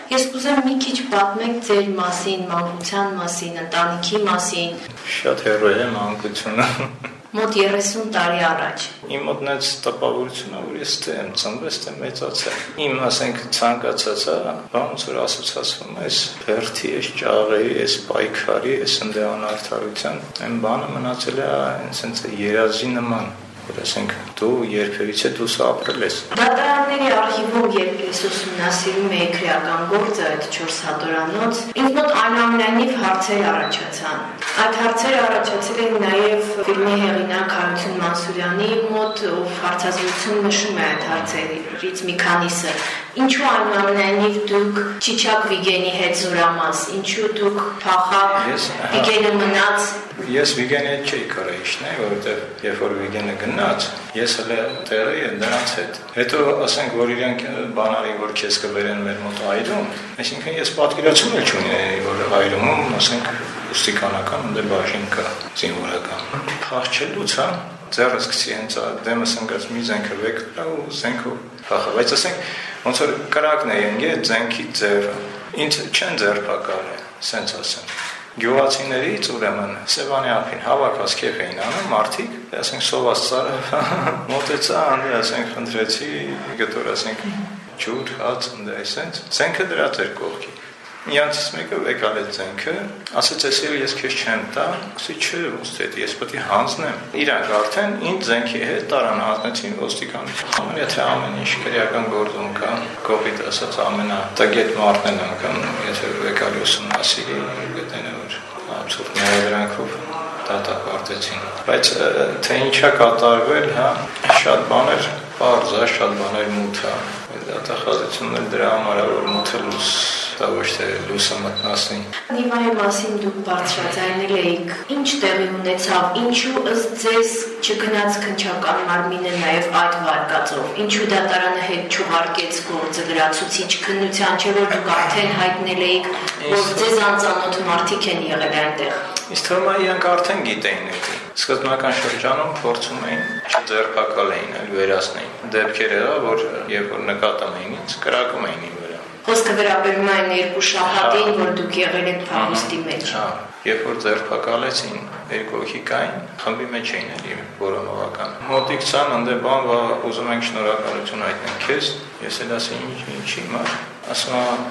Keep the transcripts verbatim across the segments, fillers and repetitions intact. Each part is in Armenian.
Ես կուզեմ մի քիչ պատմեք ձեր մասին, մանկության մասին, ընտանիքի մասին։ Շատ հեռու է մանկությունը։ Մոտ երեսուն տարի առաջ։ Իմ մոտ նենց տպավորությունն է, որ ես թե եմ ծնվեց, թե մեծացել։ Իմ, ասենք, ցանկացածը, ոնց որ ասոցացվում է, այս բերթի, այս ճաղերի, այս պայքարի, այս ընդդեան արդարության, այն բանը մնացել է հենց երազի նման, որ ասենք դու երբևիցե դու սա ապրել ես։ Դատարանների արխիվում, երբ ես ուսումնասիրում էի քրեական գործը, այդ չորս հատորանոց, ինձ մոտ այնուամենայնիվ հարցեր առաջացան։ Այդ հարցերը առաջացել են նաև ֆիլմի հեղինակ Հարություն Մանսուրյանի մոտ, ով հարցազրույցում նշում է այդ հարցերից մի քանիսը։ Ինչու այնուամենայնիվ դուք Չիչակ Վիգենի հետ զորամաս, ինչու դուք փախակ, Վիգենը մնաց։ Ես Վիգենի հետ չէի կարող իջնել, որովհետև երբ որ Վիգենը գնաց, ես հələ տեղի եմ նրանց հետ։ Հետո ասենք, որ իրանք բանալին, որ քեզ կբերեն մեր մոտ այրում, այսինքն ես պատկերացում էլ չունեի, որ այրումում, ասենք, ոստիկանական դե բաժին կա, զինվորական։ Փախչելուց, հա, ձեռս գցի հենց դեմս ընկած մի զենքը վեկտրա ու զենքով փախա, բայց ասենք, ոնց որ կրակն է ընկել զենքի ձեռը։ Ինձ չեն ձերբակալ, սենց ասեմ։ Գյուղացիներից ուրեմն Սևանի ափին հավաքած քեֆ էին անում մարդիկ, ասենք սոված ծառը մոտեցա, ասենք խնդրեցի, գտոր ասենք ջուր, հաց, այսպես, զենքը դրած էր կողքի։ Իրանցից մեկը եկալ է զենքը, ասաց էսել ես քեզ չեմ տա, ասի չէ, ոնց թե ես պետք է հանձնեմ։ Իրանք արդեն ինձ զենքի հետ տարան հանձնեցին ոստիկանություն։ Ամեն եթե ամեն ինչ քրեական գործում կա, կոպիտ ասած ամենատագետ մարդն են անգամ, եթե եկալ ուսումնասիրի, գտեն որ абսուրդ ներդրանքով դատապարտեցին։ Բայց թե ինչա կատարվել, հա, շատ բաներ պարզ է, շատ բաներ մութ է։ Դատախազությունն էլ դրա համար է, որ մութը լույս դա ոչ թե լույսը մտնասնի։ Նիվայի մասին դուք բարձրաձայնել էիք, ինչ տեղի ունեցավ, ինչու ըստ ձեզ չգնաց քննչական մարմինը նաև այդ վարկածով, ինչու դատարանը հետ չուղարկեց գործը լրացուցիչ քննության, չէ՞ որ դուք արդեն հայտնել էիք, որ ձեզ անծանոթ մարդիկ են եղել այնտեղ։ Իսկ թվում է իրանք արդեն գիտեին դա։ Սկզբնական շրջանում փորձում էին չձերբակալ էին, այլ վերացնեին։ Դեպքեր եղա, որ երբ որ նկատում էին ինձ, կրակում էին իմ վրա։ Խոսքը վերաբերում է այն երկու շաբաթին, որ դուք եղել եք փախուստի մեջ։ Հա, երբ որ ձերբակալեցին, երկու հոգի կային, խմբի մեջ էին էլի որոնողական։ Մոտիկ ցան ընդ բան, ուզում ենք շնորհակալություն հայտնենք քեզ։ Ես էլ ասի ինչ, ինչի մար։ Ասում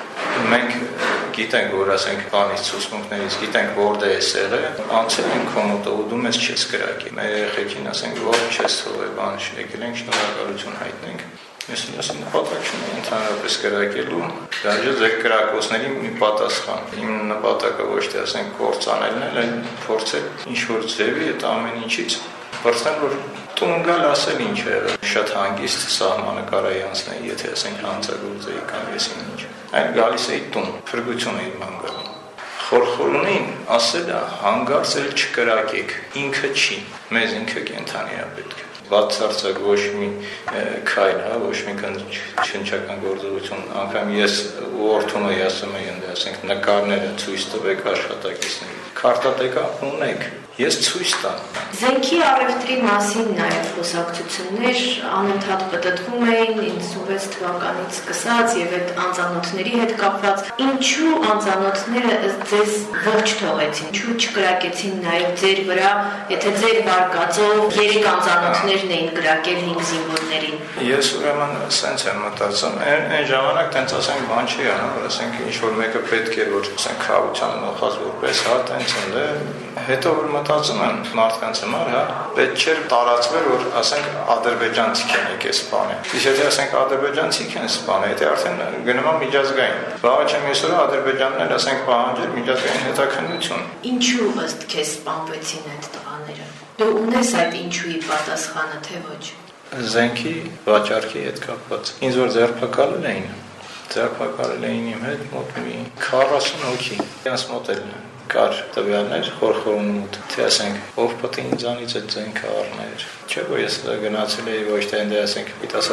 մենք գիտենք, որ ասենք բանից ցուցմունքներից գիտենք որտե է սեղը, անցել ենք կոմոտը ու դու մեզ չես կրակի։ Մեր երեխեքին ասենք որ չես թողել, բան եկել ենք շնորհակալություն հայտնենք։ Ես ասում նպատակ չունեմ ընդհանրապես կրակելու, դաժե ձեր կրակոցների մի պատասխան։ Իմ նպատակը ոչ թե ասենք կործանելն է, այլ փորձել ինչ-որ ձևի այդ ամեն ինչից փորձել որ տուն գալ ասել ինչ է եղել։ Շատ հանգիստ սահմանը կարայի անցնել, եթե ասենք հանցագործեի կամ եսին ինչ։ Այլ գալիս էի տուն, փրկություն էի մանգալի։ Խորխորունին ասել է հանգարց էլ չկրակեք, ինքը չի, մեզ ինքը կենթանի է պետք։ Բացարձակ ոչ մի քայլ, հա, ոչ մի քննչական գործողություն, անգամ ես ուղղորդում եմ ասում եմ, ասենք նկարները ցույց տվեք աշխատակիցներին։ Քարտատեկա ունեք, ես ցույց տամ։ Զենքի առևտրի մասին նաև խոսակցություններ անընդհատ պտտվում էին իննսունվեց թվականից սկսած եւ այդ անծանոթների հետ կապված։ Ինչու անծանոթները ըստ ձեզ ողջ թողեցին, ինչու չկրակեցին նաև ձեր վրա, եթե ձեր վարկածով երեք անծանոթներն էին կրակել հինգ զինվորներին։ Ես ուրեմն սենց եմ մտածում, այն ժամանակ տենց ասենք բան չի անում, որ ասենք ինչ որ մեկը պետք է որ ասենք խաղության նոխած որպես հա տենց ընդ հետո որ մտածում եմ մարդկանց համար, հա, պետք չէր տարածվել, որ ասենք ադրբեջանցիք են եկել սպանել։ Իսկ եթե ասենք ադրբեջանցիք են սպանել, եթե արդեն գնում է միջազգային։ Բաղը չեմ այսօր ադրբեջանն էլ ասենք պահանջել միջազգային հետաքննություն։ Ինչու ըստ քեզ սպանվեցին այդ տղաները։ Դու ունես այդ ինչուի պատասխանը, թե ոչ։ Զենքի վաճառքի հետ կապված։ Ինձ որ ձերբակալել էին, ձերբակալել էին իմ հետ մոտ մի քառասուն հոգի։ Իրանց մոտ էլ կար տվյալներ խորխորուն մոտ, թե ասենք ով պետք է ինձանից այդ զենքը առներ։ Չէ՞ որ ես գնացել էի ոչ թե ընդ ասենք պիտ ասած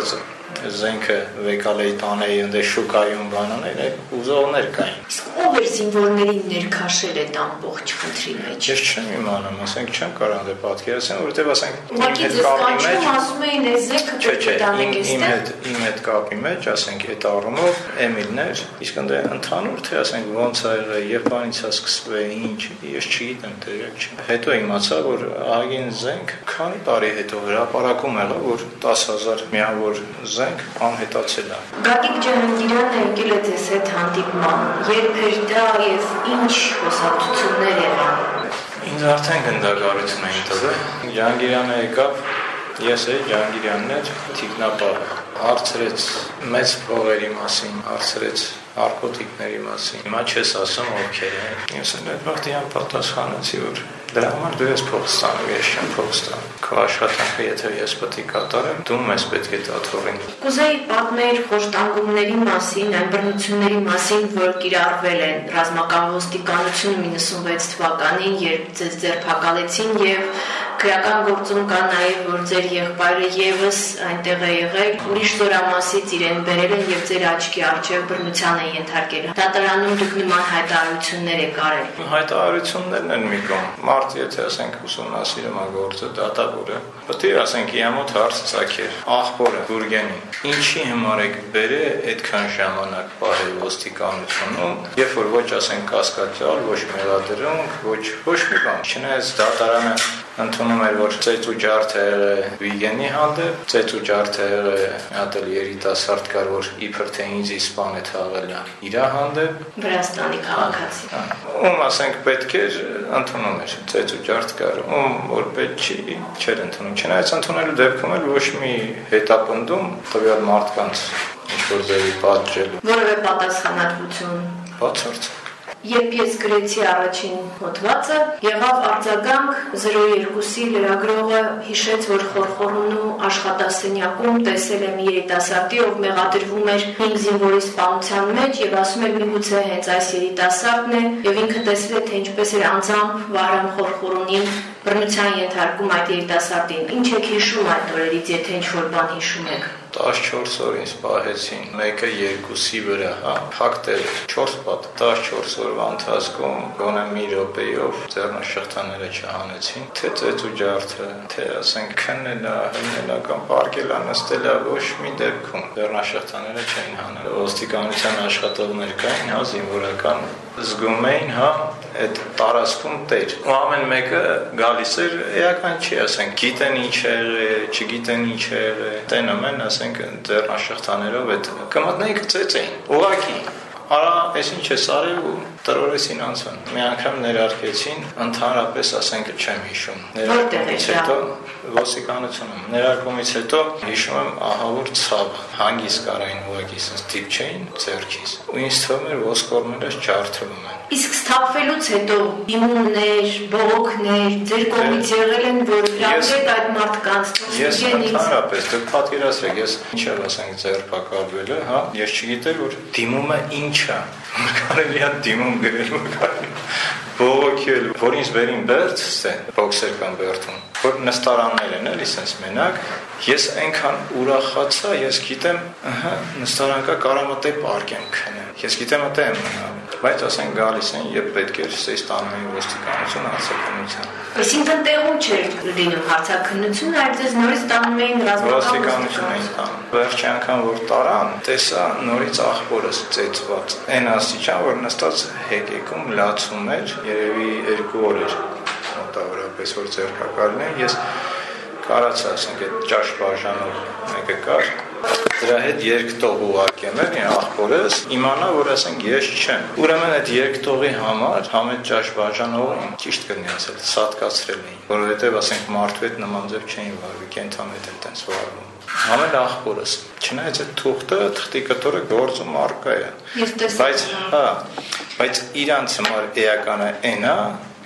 զենքը վեկալեի տանեի ընդ շուկայում բանաներ, ուզողներ կային։ Իսկ ով էր զինվորներին ներքաշել այդ ամբողջ խնդրի մեջ։ Ես չեմ իմանում, ասենք չեմ կարող դե պատկերացնել, որովհետև ասենք իմ հետ կապի մեջ ասում էին այս զենքը պետք է տանեք իմ հետ իմ հետ կապի մեջ, ասենք այդ առումով Էմիլներ, իսկ ընդ ընդհանուր թե ասենք ոնց ա եղել, երբ բանից է սկսվել, ինչ, ես չգիտեմ, տեղյակ չեմ։ Հետո իմացա, որ ահագին զենք քանի տարի հետո հրապարակում եղավ, որ տասը հազար միավոր զենք անհետացել է։ Գագիկ Ջահանգիրյանը եկել է ձեզ հետ հանդիպման, երբ էր դա եւ ինչ խոսակցություններ եղան։ Ինձ արդեն գնդակարություն էին տվել։ Ջահանգիրյանը եկավ, ես էի, Ջահանգիրյանն էր, թիկնապահը, հարցրեց մեծ փողերի մասին, հարցրեց նարկոտիկների մասին։ Հիմա չես ասում ովքեր են։ Ես այնտեղ պատասխանեցի, որ դրա համար դու ես փող ստանում, ես չեմ փող ստանում։ Քո աշխատանքը եթե ես պետք է կատարեմ, դու մեզ պետք է դատողին։ Կուզեի պատմել խոշտանգումների մասին, այն բռնությունների մասին, որ կիրառվել են ռազմական ոստիկանությունում իննսունվեց թվականին, երբ ձեզ ձերբակալեցին եւ քրեական գործում կա նաև որ ձեր եղբայրը եւս այնտեղ է եղել, ուրիշ զորամասից իրեն բերել են եւ ձեր աչքի առջեւ բռնության են ենթարկել։ Դատարանում դուք նման հայտարարություններ եք արել։ Հայտարարություններն են մի կողմ։ Մարդ եթե ասենք ուսումնասիրում է գործը, դատավորը, պետք է ասենք իամոթ հարց ցակեր, աղբորը, Գուրգենին, ինչի համար եք բերել այդքան ժամանակ բարի ոստիկանությունում, երբ որ ոչ ասենք կասկածյալ, ոչ մեղադրում, ոչ ոչ մի բան, չնայած դատարանը ընդունում էր, որ ծեծ ու ջարդը Վիգենի հանդեպ, ծեծ ու ջարդը հատ էլ երիտասարդ կար, որ իբր թե ինձ իսպան է թաղել իրա հանդեպ Վրաստանի քաղաքացի։ Ում ասենք պետք էր ընդունում էր, ծեծ ու ջարդ կար, ում որ պետք չի, չէր ընդունում, չնայած ընդունելու դեպքում էլ ոչ մի հետապնդում տվյալ մարդկանց ինչ-որ ձևի պատժելու։ Որևէ պատասխանատվություն։ Բացարձակ։ Երբ ես գրեցի առաջին հոդվածը, եղավ արձագանք զրո երկուսի լրագրողը հիշեց, որ Խորխորունու աշխատասենյակում տեսել եմ երիտասարդի, ով մեղադրվում էր հինգ զինվորի սպանության մեջ եւ ասում էր միգուցե հենց այս երիտասարդն է եւ ինքը տեսել է, թե ինչպես էր անձամբ Վահրամ Խորխորունին բռնության ենթարկում այդ երիտասարդին։ Ինչ եք հիշում այդ օրերից, եթե ինչ-որ բան հիշում եք։ տասնչորս օր ինձ պահեցին, մեկը երկուսի վրա, հա, փակտել չորս պատ, տասնչորս օրվա ընթացքում գոնե մի րոպեով ձեռնաշղթաները չհանեցին, թե ծեծ ու ջարդը, թե ասենք քննելա, հննելա կամ պարկելա, նստելա, ոչ մի դեպքում ձեռնաշղթաները չէին հանել։ Ոստիկանության աշխատողներ կային, հա, զինվորական զգում էին, հա, այդ տարածքում տեր։ Ու ամեն մեկը գալիս էր, էական չի, ասենք, գիտեն ինչ է եղել, չգիտեն ինչ է եղել, տենում են, ասենք, ձեռնաշղթաներով այդ կմատնեիք ծեծ էին, ուղղակի։ Արա, այս ինչ ես արել ու տրորեսին անցան։ Մի անգամ ներարկեցին, ընդհանրապես ասենք չեմ հիշում։ Որտեղ է դա։ Ոստիկանությունում։ Ներարկումից հետո հիշում եմ ահավոր ցավ, հանգիստ կարային ուղղակի sense տիպ չէին ձեռքից։ Ու ինձ թվում էր ոսկորներս ջարդվում են։ Իսկ սթափվելուց հետո դիմումներ, բողոքներ ձեր կողմից եղել են, որ հրավիրեք այդ մարդկանց։ Ես ընդհանրապես դուք պատկերացրեք, ես ինչ եմ ասենք ձերբակալվելը, հա, ես չգիտեի որ դիմումը ինչ է։ Կարելի է դիմում գրել, կարելի բողոքել, որ ինձ վերին բերց, ստե, բոքսեր կամ բերթում, որ նստարաններ են էլի sense մենակ, ես այնքան ուրախացա, ես գիտեմ, ըհը, նստարան կա կարամտե պարկ եմ քնեմ, ես գիտեմ ատե եմ մնալ, բայց ասենք գալիս են, երբ պետք էր սեյս տանում էին ոստիկանություն հարցաքննության։ Այսինքն տեղում չէր լինում հարցաքննությունը, այլ ձեզ նորից տանում էին ռազմական ոստիկանություն էին տանում։ Վերջի անգամ որ տարան, տեսա նորից աղբորս ծեծված, այն աստիճան, որ նստած հեկեկում լացում էր, երևի երկու օր էր մոտավորապես որ ձերբակալն են, ես կարացա, ասենք, այդ ճաշ բաժանող մեկը կար, դրա հետ երկտող ուղարկեմ էր, աղբորս, իմանա, որ ասենք ես չեմ։ Ուրեմն այդ երկտողի համար համետ ճաշ բաժանողին ճիշտ կրնի ասել, սատկացրել էին, որովհետև ասենք մարդու հետ նման ձև չէին վարվի, կենթամետ են տենց վարվում։ Համել աղբորս, չնայած այդ թուղթը, թղթի կտորը գործում առկա է։ Բայց, հա, բայց իրանց համար էականը այն է,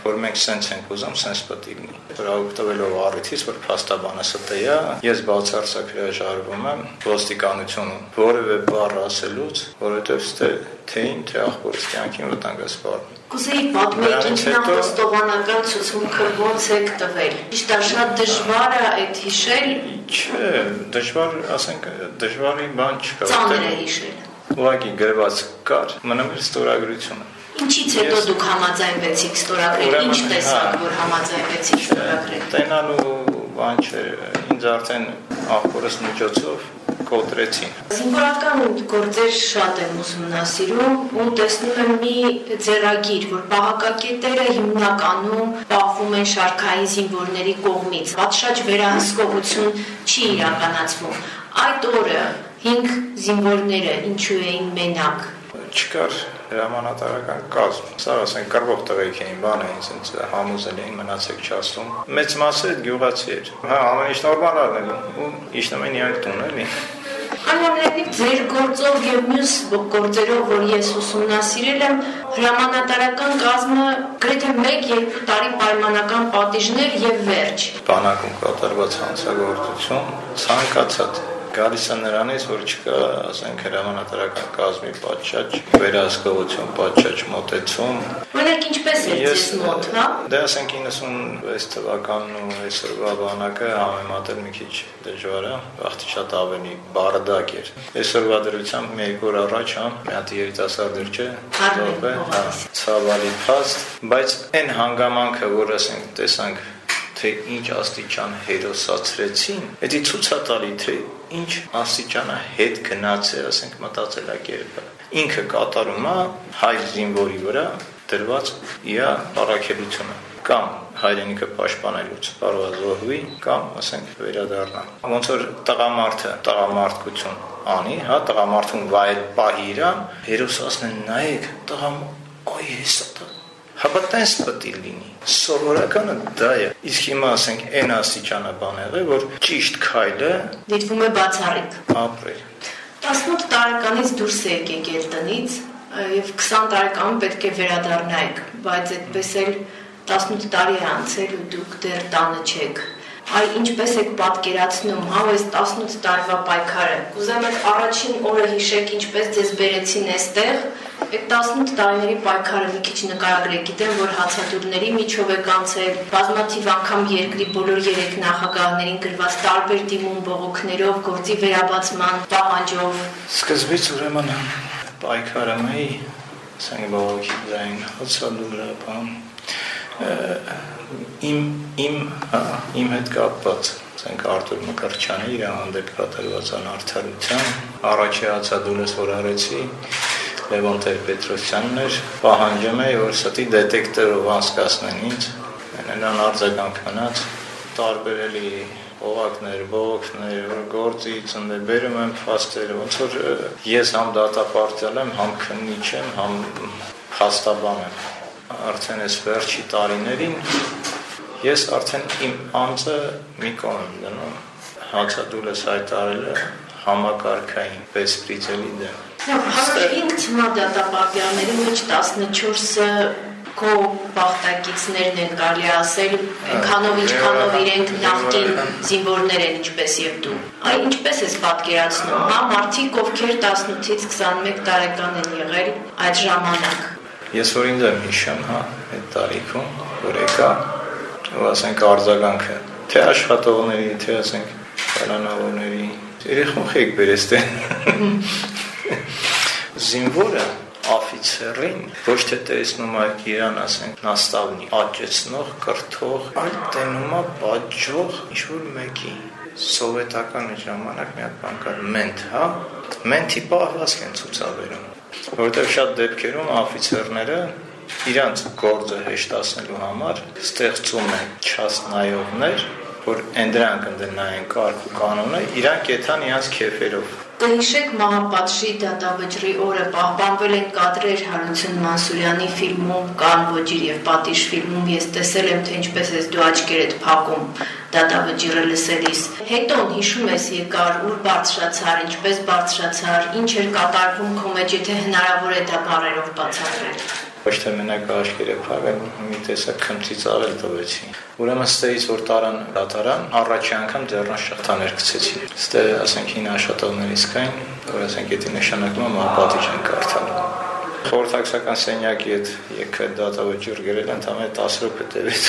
որ մենք սենց ենք ուզում, սենց պետք է լինի։ Որ օգտվելով առիթից, որ փաստաբանը ստե է, ես բացարձակ հրաժարվում եմ ոստիկանությունը որևէ բառ ասելուց, որովհետև ստե թեին, թե աղբորս կյանքին վտանգասպառ։ Կուզեի պատմեք ինքնահոստովանական ցուցմունքը ոնց եք տվել։ Ճիշտ է, շատ դժվար է այդ հիշել։ Չէ, դժվար, ասենք, դժվարի բան չկա։ Ծանր է հիշել։ Ուղղակի գրված կար, մնում էր ստորագրությունը։ Ինչից հետո դուք համաձայնվեցիք ստորագրել, ինչ տեսաք, որ համաձայնվեցիք ստորագրել։ Տենալու բան չէ, ինձ արդեն աղբորս միջոցով կոտրեցին։ Զինվորական գործեր շատ եմ ուսումնասիրում ու տեսնում եմ մի ձեռագիր, որ պահակակետերը հիմնականում պահվում են շարքային զինվորների կողմից։ Պատշաճ վերահսկողություն չի իրականացվում։ Այդ օրը հինգ զինվորները ինչու էին մենակ։ Չկար հրամանատարական կազմ։ Սա ասենք կռվող տղեկ էին, բան էին, ինձ համոզել էին, մնացեք չասում։ Մեծ մասը գյուղացի էր։ Հա, ամեն ինչ նորմալ էր ու իջնում են իրանք տուն, էլի։ Այնուամենայնիվ ձեր գործով եւ մյուս գործերով, որ ես ուսումնասիրել եմ, հրամանատարական կազմը գրեթե մեկ-երկու տարի պայմանական պատիժներ եւ վերջ։ Բանակում կատարված հանցագործություն ցանկացած գալիս է նրանից, որ չկա, ասենք, հրամանատարական կազմի պատշաճ, վերահսկողություն, պատշաճ մոտեցում։ Օրինակ ինչպես է ձեզ մոտ, հա? Դե ասենք իննսունվեց թվականն ու այսօրվա բանակը համեմատել մի քիչ դժվար է, վաղտի շատ ավելի բարդակ էր։ Այսօրվա դրությամբ մի երկու օր առաջ, հա, մի հատ երիտասարդ էր, չէ՞, ով է, հա, ցավալի փաստ, բայց այն հանգամանքը, որ ասենք տեսանք թե ինչ աստիճան հերոսացրեցին, դա ցույց է տալի, թե ինչ աստիճանա հետ գնաց է, ասենք, մտածելակերպը։ Ինքը կատարում է հայ զինվորի վրա դրված իր առաքելությունը, կամ հայրենիքը պաշտպանելուց կարող է զոհվի, կամ, ասենք, վերադառնա։ Ոնց որ տղամարդը տղամարդկություն անի, հա, տղամարդուն վայել պահի իրան, հերոսացնեն նայեք, տղամ, այ հեսա Հա բայց պետք է լինի։ Սովորականը դա է։ Իսկ հիմա ասենք այն աստիճանը բան եղել, որ ճիշտ քայլը դիտվում է բացառիկ։ Ապրել։ տասնութ տարեկանից դուրս եք եկել տնից եւ քսան տարեկանում պետք է վերադառնայիք, բայց այդպես էլ տասնութ տարի է անցել ու դուք դեռ տանը չեք։ Այ ինչպես եք պատկերացնում, հա, այս տասնութ տարվա պայքարը։ Կուզեմ եք առաջին օրը հիշեք, ինչպես ձեզ բերեցին այստեղ։ Այդ տասնութ տարիների պայքարը մի քիչ նկարագրեք, գիտեմ, որ հացադուլների միջով եք անցել, բազմաթիվ անգամ երկրի բոլոր երեք նախագահներին գրված տարբեր դիմում բողոքներով, գործի վերաբացման պահանջով։ Սկզբից ուրեմն պայքարը մեի, ասենք բողոքի ձայն, հացադուլը, բան, իմ իմ իմ հետ կապված, ասենք Արտուր Մկրտչյանի իր հանդեպ կատարված անարդարության առաջի հացադուլս որ արեցի Լևոն Տեր-Պետրոսյանն էր, պահանջում էի, որ ստի դետեկտորով անցկացնեն ինձ, նրան արձագանք մնաց, տարբերելի օղակներ, բողոքներ, որ գործից ընդ բերում եմ փաստերը, ոնց որ ես համ դատապարտյալ եմ, համ քննիչ եմ, համ փաստաբան եմ։ Արդեն այս վերջի տարիներին ես արդեն իմ անձը մի կողմ եմ դնում, հացադուլս հայտարարել է համակարգային բեսպրիցելի դեմ։ Հինգ թիմա դատապարտյալների մեջ տասնչորսը քո բախտակիցներն են, կարելի ասել, այնքանով ինչքանով իրենք նախկին զինվորներ են, ինչպես եւ դու։ Այ ինչպես ես պատկերացնում, հա, մարդիկ, ովքեր տասնութից քսանմեկ տարեկան են եղել այդ ժամանակ։ Ես որ ինձ եմ հիշում, հա, այդ տարիքում, որ եկա, ու ասենք արձագանքը, թե աշխատողների, թե ասենք պլանավորների, երեխոնք եք բերես դե։ Զինվորը աֆիցերին ոչ թե տեսնում է իրան, ասենք, նաստավնի աճեցնող, կրթող, այլ տենում է պատժող ինչ-որ մեկի։ Սովետական ժամանակ մի հատ բան կար, մենթ, հա, մենթի պահվածք են ցուցաբերում, որովհետև շատ դեպքերում աֆիցերները իրանց գործը հեշտացնելու համար ստեղծում են չասնայողներ, որ ընդրանք ընդնային կարգ ու կանոնը, իրանք եթան իրանց քեֆերով։ Կհիշեք Մահապատժի դատավճռի օրը պահպանվել են կադրեր Հարություն Մանսուրյանի ֆիլմում «Կան ոճիր և պատիժ» ֆիլմում ես տեսել եմ, թե ինչպես ես դու աչքերդ փակում դատավճիռը լսելիս։ Հետո հիշում ես եկար, ուր բարձրացար, ինչպես բարձրացար, ինչ էր կատարվում քո մեջ, եթե հնարավոր է դա բառերով բացատրել։ Ոչ թե մենակ աշկերը փակել, մի տեսակ քմծից արել տվեցին։ Ուրեմն ստեից որ տարան դատարան, առաջի անգամ ձեռնաշ շղթաներ գցեցին։ Ստե ասենք հին աշխատողներից կային, որ ասենք դա նշանակում է մահապատիժ են կարդալ։ Խորհրդակցական սենյակի հետ եկը դատավճիռ գրել ընդամենը տասը րոպե տևեց։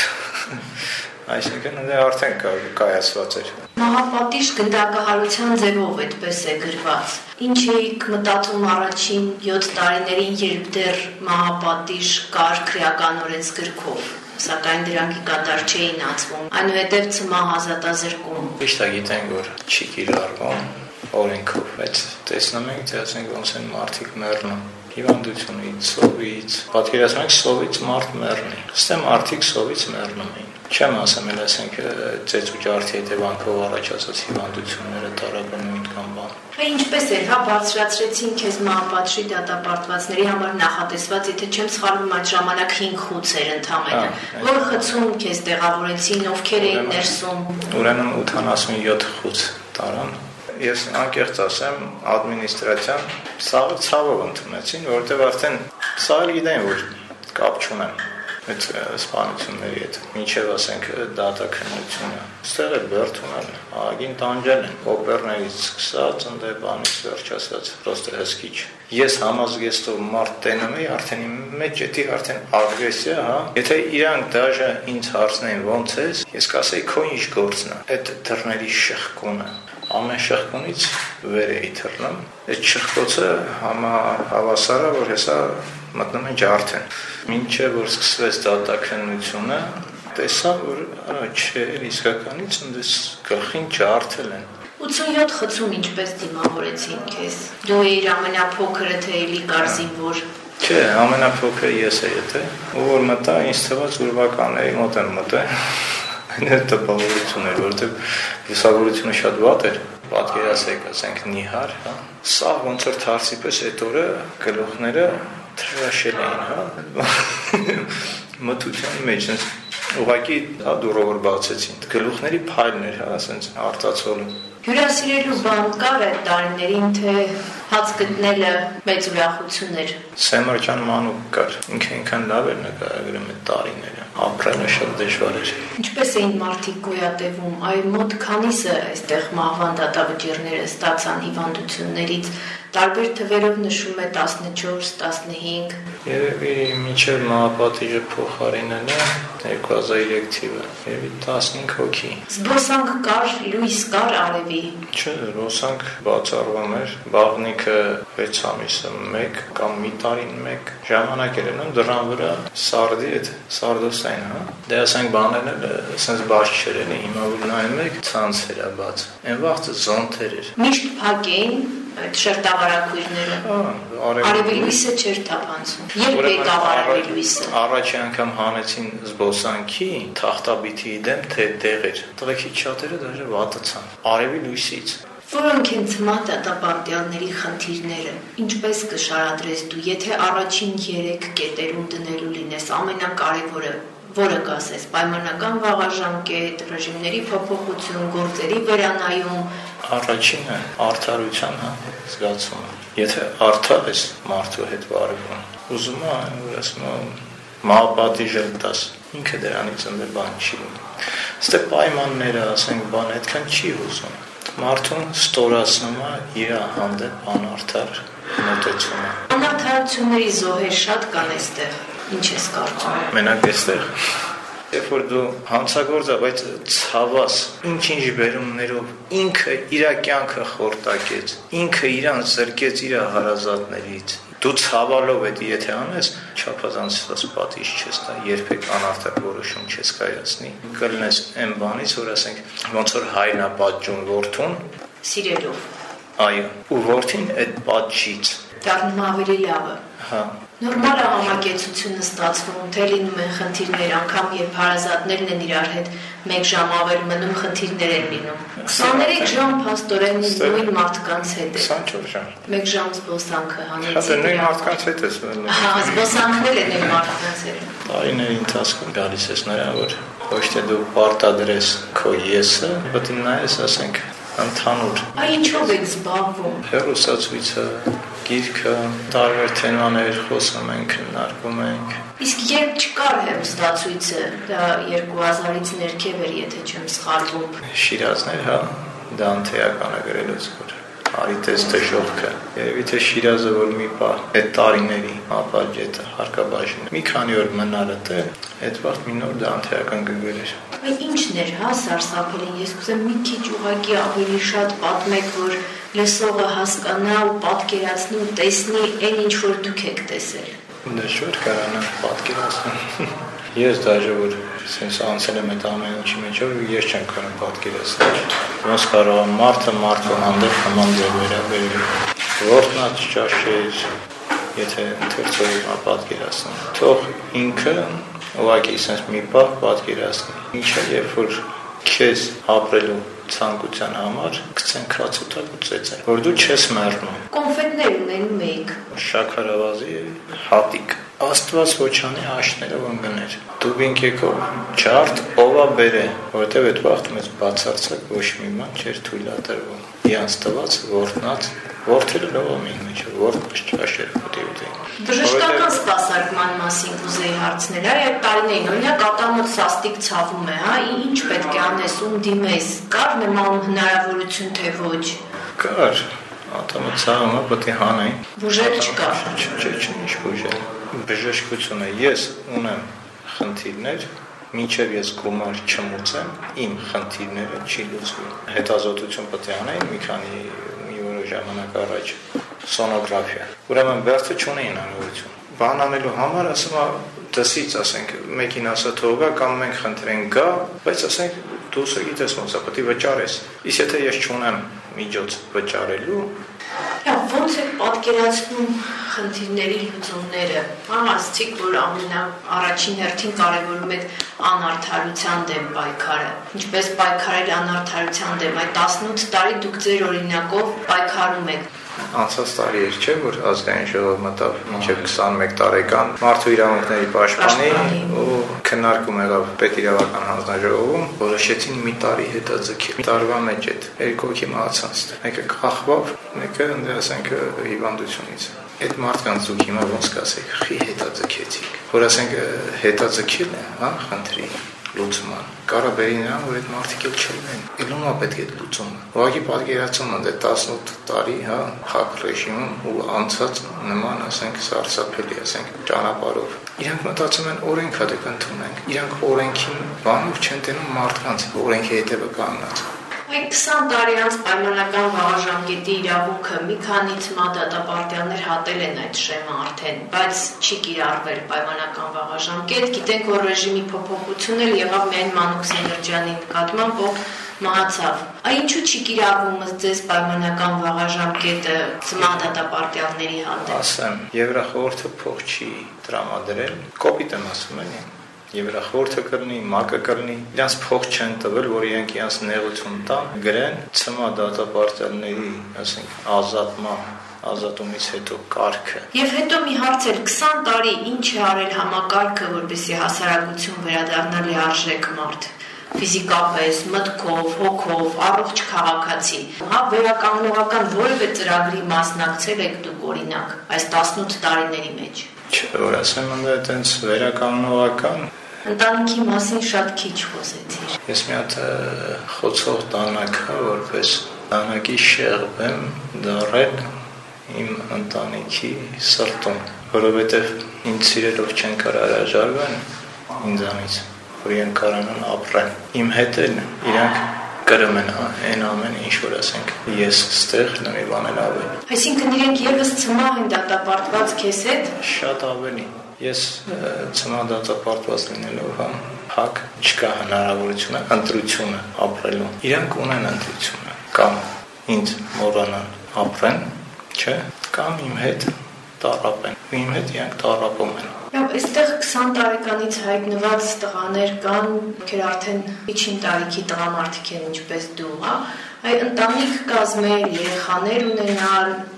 Այսինքն դա արդեն կայացված էր։ Մահապատիժ գնդակահարության ձևով այդպես է գրված։ Ինչ էիք մտածում առաջին յոթ տարիներին, երբ դեռ մահապատիժ կար քրեականորեն գրքով, սակայն դրանքի կատար չէին ածվում, այնուհետև ցմահ ազատազրկում։ Ճիշտ է, գիտենք, որ չի կիրառվում օրենքով, բայց տեսնում ենք, թե ասենք ոնց են մարդիկ մեռնում։ Հիվանդությունից, սովից, պատկերացնենք սովից մարդ մեռնի։ Ստե մարդիկ սովից մեռնում էին։ Չեմ ասում, էլ ասենք ծեծու ջարդի հետևանքով առաջացած հիվանդությունները տարաբնույթ կամ բան։ Ինչպես էր, հա, բարձրացրեցին քեզ մահապատժի դատապարտվածների համար նախատեսված, եթե չեմ սխալվում, այդ ժամանակ հինգ խուց էր ընդամենը։ Որ խցում քեզ տեղավորեցին, ովքեր էին ներսում։ Ուրեմն ութանասունյոթ խուց տարան։ Ես անկեղծ ասեմ, ադմինիստրացիան սաղը ցավով ընդունեցին, որովհետև արդեն սա էլ գիտեն, որ կապ չունեն այդ սպանությունների հետ, մինչև ասենք դատաքննությունը։ Ստեղ էլ բերդում են, ագին տանջել են, օպերներից սկսած, ընդ բանից վերջացած, պրոստը հսկիչ։ Ես համազգեստով մարդ տենում էի, արդեն իմ մեջ էդի արդեն ագրեսիա, հա։ Եթե իրանք դաժե ինձ հարցնեին ոնց ես, ես կասեի քո ինչ գործն է, այդ դռների շղկունը։ Ամեն շղկունից վեր էի թռնում, այդ շղկոցը համահավասար է, որ հեսա մտնում են ջարդեն։ Մինչև որ սկսվեց դատաքննությունը, տեսա, որ չէ, իսկականից ընդես գլխին ջարդել են։ ութսունյոթ խցում ինչպես դիմավորեցին քեզ։ Դու էիր ամենափոքրը, թե էլի կար զինվոր։ Չէ, ամենափոքրը ես էի, թե ու որ մտա, ինձ թվաց ուրվականների մոտ եմ մտել։ Այն էլ տպավորություն էր, որովհետև լուսավորությունը շատ վատ էր, պատկերացրեք, ասենք նիհար, հա։ Սա ոնց որ թարսի պես այդ օրը գլուխները թրաշել էին, հա։ Մթության մեջ, ուղղակի դուրը որ բացեցին, գլուխների փայլներ, հա, ասենց արտացոլում։ Հյուրասիրելու բան կար այդ տարիներին, թե հաց գտնելը մեծ ուրախություն էր։ Սեմրջան մանուկ կար, ինքը ինքան լավ էր նկարագրում այդ տարիները, ապրելը շատ դժվար էր։ Ինչպես էին մարդիկ գոյատևում, այ մոտ քանիսը այստեղ մահվան դատավճիռները ստացան հիվանդություններից, տարբեր թվերով նշում է տասնչորս, տասնհինգ։ Երևի մինչև մահապատիժը փոխարինելը երկու հազար երեք թիվը, երևի տասնհինգ հոգի։ Զբոսանք կար, լույս կար արևի։ Չէ, զբոսանք բացառվում էր, բաղնիքը վեց ամիսը մեկ կամ մի տարին մեկ, ժամանակ էր անում դրան վրա սարդի այդ սարդոսային, հա։ Դե ասենք բաներն էլ ասենց բաց չէր էլի, հիմա որ նայում եք ցանց էր բաց։ Այն վաղը զոնթեր էր։ Միշտ փակ էին այդ շերտավարակույրները։ Արևի լույսը չէր թափանցում։ Երբ եկավ արևի լույսը։ Առաջի անգամ հանեցին զբոսանքի թախտաբիթի դեմ թե դեղեր։ Տղեկի շատերը դաժե վատացան։ Արևի լույսից։ Որոնք են ցմահ դատապարտյալների խնդիրները։ Ինչպես կշարադրես դու, եթե առաջին երեք կետերում դնելու լինես, ամենակարևորը որը կասես, պայմանական վաղաժամկետ, ռեժիմների փոփոխություն, գործերի վերանայում։ Առաջինը արդարության զգացումը։ Եթե արդար ես մարդու հետ վարվում, ուզում է, որ ասում է մահապատիժ տաս, ինքը դրանից ընդ բան չի լինում։ Ստե պայմանները, ասենք, բան այդքան չի ուզում։ Մարդուն ստորացնում է իր հանդեպ անարդար մոտեցումը։ Անարդարությունների զոհեր շատ կան այստեղ։ Ինչ ես կարծում։ Մենակ այստեղ երբ որ դու հանցագործ ես, բայց ցավաս, ինչ-ինչ բերումներով ինքը իր կյանքը խորտակեց, ինքը իրան զրկեց իր հարազատներից։ Դու ցավալով էդ եթե անես, չափազանց պատիժ չես տա, երբեք անարդար որոշում չես կայացնի։ Կլնես այն բանից, որ ասենք, ոնց որ հայրն է պատժում որդուն, սիրելով։ Այո, ու որդին այդ պատժից դառնում ավելի լավը։ Հա։ Նորմալ է համակեցությունը ստացվում, թե լինում են խնդիրներ, անգամ երբ հարազատներն են իրար հետ մեկ ժամ ավել մնում, խնդիրներ են լինում։ քսաներեք ժամ փաստորեն նույն մարդկանց հետ է։ քսանչորս ժամ։ Մեկ ժամ զբոսանքը հանեցին։ Հա, նույն մարդկանց հետ ես մնում։ Հա, զբոսանքն էլ է նույն մարդկանց հետ։ Տարիների ընթացքում գալիս ես նրան, որ ոչ թե դու պարտադրես քո եսը, պետք է նայես, ասենք, ընդհանուր։ Այ ինչով եք զբաղվում։ Հեռուստացույցը, գիրքը, տարբեր թեմաներ խոսում ենք, քննարկում ենք։ Իսկ երբ չկար հեռուստացույցը, դա երկու հազարից ներքև էր, եթե չեմ սխալվում։ Շիրազներ, հա, Դանթեականը գրելուց որ արի տես դժողքը։ Երևի թե Շիրազը որ մի պահ այդ տարիների ապագետը հարկաբաժին մի քանի օր մնալը թե այդ վաղ մի նոր Դանթեական գգրեր։ Այ ինչն էր, հա, սարսափելին, ես կուզեմ մի քիչ ուղղակի ավելի շատ պատմեք, որ լսողը հասկանա ու պատկերացնի ու տեսնի այն ինչ որ դուք եք տեսել։ Դժվար կարանամ պատկերացնել։ Ես դաժե որ sense անցել եմ այդ ամեն ինչի մեջով ես չեմ կարող պատկերացնել։ Ոնց կարող եմ մարդը մարդու հանդեպ նման ձև վերաբերել։ Որտնած ճաշեր, եթե ընթերցողը պատկերացնեմ։ Թող ինքը ուղղակի sense մի պահ պատկերացնի։ Ինչը երբ որ քեզ ապրելու ցանկության համար գցեն քացուտակ ու ծեծեն, որ դու չես մեռնում։ Կոնֆետներ ունենում եք։ Շաքարավազի հատիկ։ Աստված ոչանի աշներով ընկներ։ Դուբինք եկով ջարդ ովա բերե, որովհետև այդ վաղտ մեզ բացարձակ ոչ մի բան չէր թույլատրվում։ Իրանց տված որտնած որդերը լողում էին մեջ, որտնած ճաշեր ուտի ուտեին։ Բժշկական սպասարկման մասին կուզեի հարցնել, այդ տարիներին օրինակ ատամոտ սաստիկ ցավում է, հա, ինչ պետք է անես, ում դիմես, կար նման հնարավորություն թե ոչ։ Կար, ատամոտ ցավումը պետք է հանեին։ Բուժել չկար։ Չէ, չէ, ինչ բուժել։ Բժշկությունը ես ունեմ խնդիրներ, մինչև ես գումար չմուծեմ, իմ խնդիրները չի լուծվում։ Հետազոտություն պետք է անեին մի քանի մի որոշ ժամանակ առաջ, սոնոգրաֆիա։ Ուրեմն բերցը չունեին անորություն։ Բան անելու համար ասում է դասից, ասենք, մեկին ասա թող գա կամ մենք խնդրենք գա, բայց ասենք դու սա գիտես ոնց է, պետք է վճարես։ Իսկ եթե ես չունեմ միջոց վճարելու, ոնց է պատկերացնում խնդիրների լուծումները։ Ասացիք, որ ամենաառաջին հերթին կարևորում եք անարդարության դեմ պայքարը։ Ինչպես պայքարել անարդարության դեմ, այդ տասնութ տարի դուք ձեր օրինակով պայքարում եք։ Անցած տարի էր, չէ, որ ազգային ժողով մտավ մինչև քսանմեկ տարեկան մարդու իրավունքների պաշտպանի ու քննարկում եղավ պետիրավական հանձնաժողովում, որոշեցին մի տարի հետաձգել։ Տարվա մեջ այդ երկու հոգի մահացան, մեկը կախվավ, մեկը ասենք հիվանդությունից։ Այդ մարդկանց դուք հիմա ոնց կասեք, խի հետաձգեցիք, որ ասենք հետաձգել է, հա, խնդրի լուծման։ Կարա բերի նրան, որ այդ մարդիկ էլ չլինեն։ Ելումա պետք է լուծումը։ Ուղղակի պատկերացում է տասնութ տարի, հա, փակ ռեժիմում ու անցած նման, ասենք, սարսափելի, ասենք, ճանապարհով։ Իրանք մտածում են օրենքա դե կընդունենք։ Իրանք օրենքին բանով չեն տենում մարդկանց, օրենքի հետևը կանգնած։ Այդ քսան տարի անց պայմանական վաղաժամկետի իրավունքը մի քանի դատապարտյալներ հատել են այդ շեմը արդեն, բայց չի կիրառվել պայմանական վաղաժամկետ, գիտենք, որ ռեժիմի փոփոխություն էլ եղավ միայն Մանուկ Սեներջյանի նկատմամբ, ով մահացավ։ Այ ինչու չի կիրառվում ձեզ պայմանական վաղաժամկետը դատապարտյալների հանդեպ։ Ասեմ, Եվրախորհուրդը փող չի տրամադրել, կոպիտ եմ ասում եմ։ Եվրախորհուրդը կրնի, ՄԱԿ-ը կրնի, իրանց փող չեն տվել, որ իրենք իրանց նեղություն տան, գրեն ցմա դատապարտյալների, ասենք, ազատման, ազատումից հետո կարգը։ Եվ հետո մի հարց էլ, քսան տարի ինչ է արել համակարգը, որպեսզի հասարակություն վերադառնա լիարժեք մարդ, ֆիզիկապես, մտքով, հոգով, առողջ քաղաքացի։ Հա, վերականգնողական որևէ ծրագրի մասնակցել եք դուք օրինակ այս տասնութ տարիների մեջ։ Չէ, որ ասեմ, ընդ այտենց վերականգնողական Ընտանիքի մասին շատ քիչ խոսեցիր։ Ես մի հատ խոցող տանակ, որպես տանակի շեղբ եմ դառել իմ ընտանիքի սրտում, որովհետև ինձ սիրելով չեն կարող հրաժարվել ինձանից, որ իրենք կարողանան ապրեն։ Իմ հետ էլ իրանք կրում են այն ամեն ինչ, որ ասենք ես ստեղ նույն բանել ավելի։ Այսինքն իրենք եւս ցմահ են դատապարտված քեզ հետ։ Շատ ավելի։ Ես ցմահ դատապարտված լինելով, հա, փակ չկա հնարավորությունը, ընտրությունը ապրելու։ Իրանք ունեն ընտրությունը, կամ ինձ մոռանան ապրեն, չէ, կամ իմ հետ տառապեն։ Իմ հետ իրանք տառապում են։ Եվ այստեղ քսան տարեկանից հայտնված տղաներ կան, ովքեր արդեն միջին տարիքի տղամարդիկ են, ինչպես դու, հա, այ ընտանիք կազմել, երեխաներ ունենալ,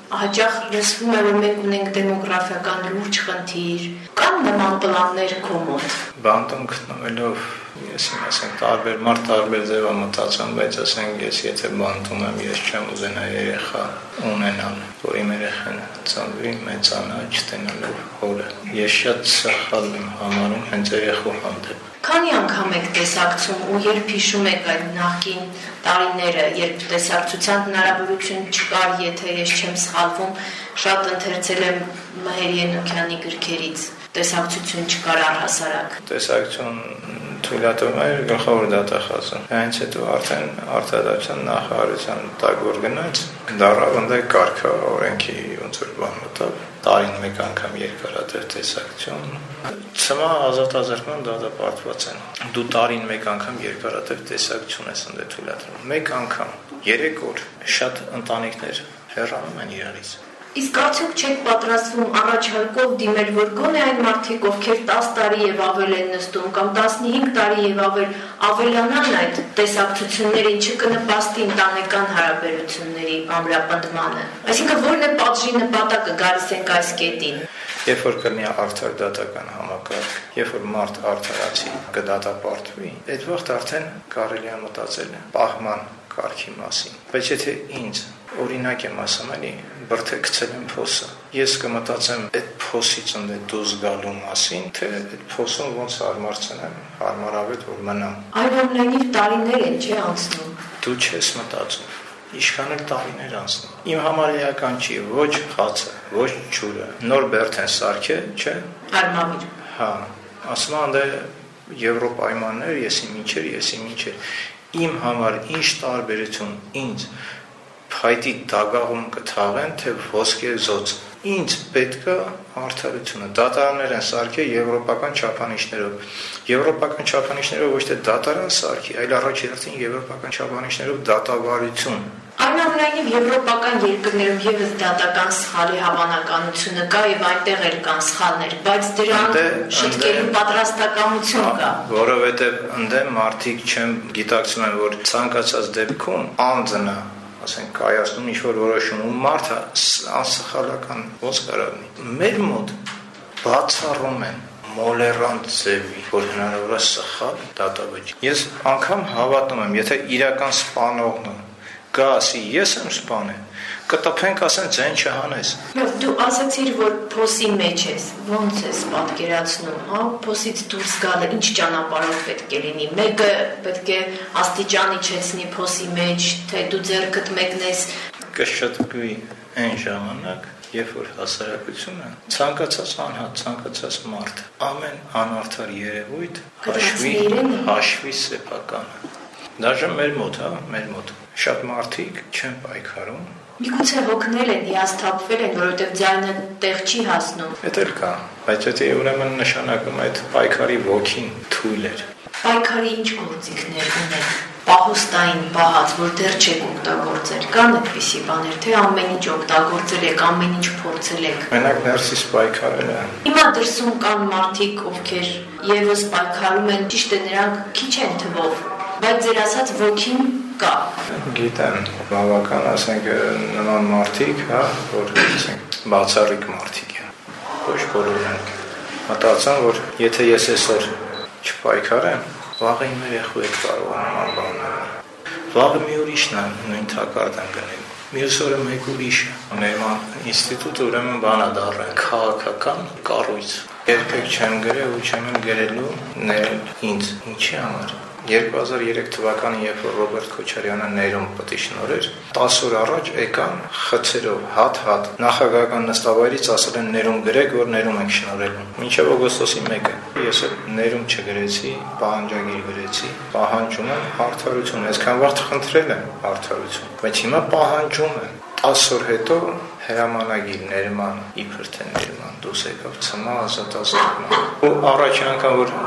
հաճախ լսվում է, որ մենք ունենք դեմոգրաֆիական լուրջ խնդիր, կան նման պլաններ քո մոտ։ Բանտում գտնվելով ես իմ ասենք տարբեր մարդ տարբեր ձև մտածում, բայց ասենք ես եթե բանտում եմ, ես չեմ ուզենա երեխա ունենալ, որ իմ երեխան ծնվի, մեծանա, չտենալով հորը։ Ես շատ սխալ եմ համարում հենց երեխու հանդեպ։ Քանի անգամ եք տեսակցում ու երբ հիշում եք այդ նախկին տարիները, երբ տեսակցության հնարավորություն չկար, եթե ես չեմ սխալվում, շատ ընթերցել եմ Մհեր Ենոքյանի գրքերից, տեսակցություն չկար առհասարակ։ Տեսակցություն թույլատվում էր գլխավոր դատախազը։ Հենց հետո արդեն արտադրության նախարարության տագոր գնաց, դառավ ընդ կարգա օրենքի ոնց որ բան մտավ, տարին մեկ անգամ երկարատև տեսակցություն։ Ցմա ազատազրկման դատապարտված են։ Դու տարին մեկ անգամ երկարատև տեսակցություն ես ընդ թույլատրում։ Մեկ անգամ, երեք օր շատ ընտանիքներ հեռանում են իրարից։ Իսկ արդյոք չեք պատրաստվում առաջարկով դիմել, որ գոնե այն մարդիկ, ովքեր տասը տարի եւ ավել են նստում կամ տասնհինգ տարի եւ ավել ավելանան այդ տեսակցություններին, չկնպաստի ընտանեկան հարաբերությունների ամրապնդմանը։ Այսինքն ո՞րն է պատժի նպատակը, գալիս ենք այս կետին։ Երբ որ կլինի արդար դատական համակարգ, երբ որ մարդ արդարացի կդատապարտվի, այդ վաղտ արդեն կարելի է մտածել պահման կարգի մասին։ Բայց եթե ինձ օրինակ եմ ասում, էլի բրթե գցել եմ փոսը։ Ես կմտածեմ այդ փոսից ընդ դուրս գալու մասին, թե այդ փոսում ոնց հարմարցնեմ, հարմարավետ որ մնամ։ Այնուամենայնիվ տարիներ են չէ անցնում։ Դու չես մտածում։ Ինչքան էլ տարիներ անցնում։ Իմ համար էական չի ոչ խացը, ոչ ջուրը։ Նոր բերդ են սարքել, չէ։ Արմավիր։ Հա, ասում են դե Եվրոպայմաններ, եսի ինչեր, եսի ինչեր։ Իմ համար ինչ տարբերություն ինձ փայտի դագաղում կթաղեն, թե ոսկե զոծ։ Ինձ պետք է արդարությունը։ Դատարաններ են սարքել եվրոպական չափանիշներով։ Եվրոպական չափանիշներով ոչ թե դատարան սարքի, այլ առաջին եվրոպական չափանիշներով դատավարություն։ Այնուամենայնիվ եվրոպական երկրներում ևս դատական սխալի հավանականությունը կա եւ այնտեղ էլ կան սխալներ, բայց դրան շտկելու պատրաստակամություն կա։ Որովհետեւ ընդ մարդիկ չեմ գիտակցում են, որ ցանկացած դեպքում անձնա ասենք կայացնում ինչ-որ որոշում ու մարդը անսխալական ոնց կարողնի։ Մեր մոտ բացառում են մոլերանտ ձևի, որ հնարավոր է սխալ դատավճի։ Ես անգամ հավատում եմ, եթե իրական սպանողն գա ասի ես եմ սպանել, կտփենք ասեն ձեն չհանես։ Դու ասացիր, որ փոսի մեջ ես, ո՞նց ես պատկերացնում, հա, փոսից դուրս գալը ինչ ճանապարհով պետք է լինի։ Մեկը պետք է աստիճան իջեցնի փոսի մեջ, թե դու ձեռքդ մեկնես։ Կշտկվի այն ժամանակ, երբ որ հասարակությունը ցանկացած անհատ, ցանկացած մարդ, ամեն անարդար երևույթ հաշվի հաշվի սեփականը։ Դաժե մեր մոտ, հա, մեր մոտ շատ մարդիկ չեն պայքարում։ Միգուցե հոգնել են, հիասթափվել են, որովհետև ձայնը տեղ չի հասնում։ Դա էլ կա, բայց եթե ուրեմն նշանակում այդ պայքարի ոգին թույլ էր։ Պայքարի ինչ գործիքներ ունեն։ Պահոստային պահած, որ դեռ չեք օգտագործել, կան այդպիսի բաներ, թե ամեն ինչ օգտագործել եք, ամեն ինչ փորձել եք։ Մենակ ներսից պայքարելը։ Հիմա դրսում կան մարդիկ, ովքեր ևս պայքարում են, ճիշտ է նրանք քիչ են թվով, բայց ձեր ասած ոգին կա։ Գիտեմ, բավական ասենք նման մարդիկ, հա, որ ասենք բացառիկ մարդիկ են։ Ոչ բոլորն են։ Մտածում, որ եթե ես այսօր չպայքարեմ, վաղը իմ երեխու հետ կարող եմ նման բաներ։ Վաղը մի ուրիշն է նույն թակարդան գնել։ Մյուս օրը մեկ ուրիշը։ Նեման ինստիտուտը ուրեմն բանա դառը քաղաքական կառույց։ Երբեք չեմ գրել ու չեմ գրելու նել ինձ։ Ինչի համար։ երկու հազար երեք թվականին, երբ որ Ռոբերտ Քոչարյանը ներում պետք շնորհեր, տասը օր առաջ եկան խցերով հատ-հատ նախագահական նստավայրից ասել են ներում գրեք, որ ներում ենք շնորհելու։ Մինչև օգոստոսի մեկը ես ներում չգրեցի, պահանջագիր գրեցի, պահանջում եմ արդարություն, այսքան վաղ խնդրել եմ արդարություն, բայց հիմա պահանջում եմ տասը օր հետո հրամանագիր ներման, իբր թե ներման դուրս եկավ ցմա ազատազրկման։ Ու առաջին անգամ որ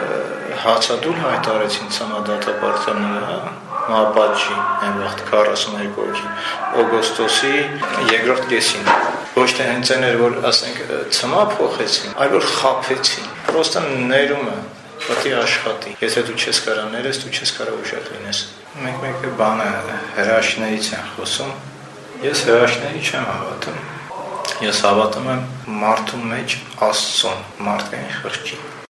հացադուլ հայտարարեցին ցմա դատապարտանները, մապաճի այն վաղտ քառասունհինգ հոգի օգոստոսի երկրորդ կեսին։ Ոչ թե հենց այն էր որ ասենք ցմա փոխեցին, այլ որ խափեցին։ Պրոստը ներումը պետք է աշխատի։ Եթե դու չես կարող ներես, դու չես կարող ուժեղ լինես։ Մեկ-մեկ բանը հրաշներից են խոսում։ Ես հրաշքների չեմ հավատում։ Ես հավատում եմ մարդու մեջ Աստծուն, մարդկային խղճին։